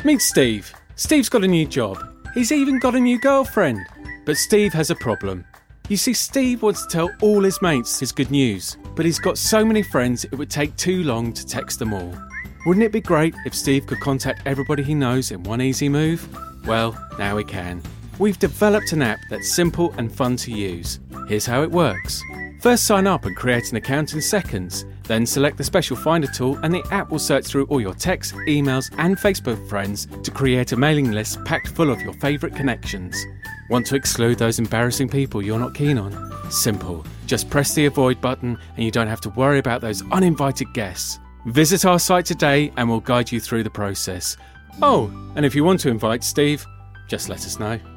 Meet Steve. Steve's got a new job. He's even got a new girlfriend. But Steve has a problem. You see, Steve wants to tell all his mates his good news, but he's got so many friends it would take too long to text them all. Wouldn't it be great if Steve could contact everybody he knows in one easy move? Well, now he can. We've developed an app that's simple and fun to use. Here's how it works. First, sign up and create an account in seconds. Then select the special Finder tool and the app will search through all your texts, emails and Facebook friends to create a mailing list packed full of your favourite connections. Want to exclude those embarrassing people you're not keen on? Simple. Just press the avoid button and you don't have to worry about those uninvited guests. Visit our site today and we'll guide you through the process. Oh, and if you want to invite Steve, just let us know.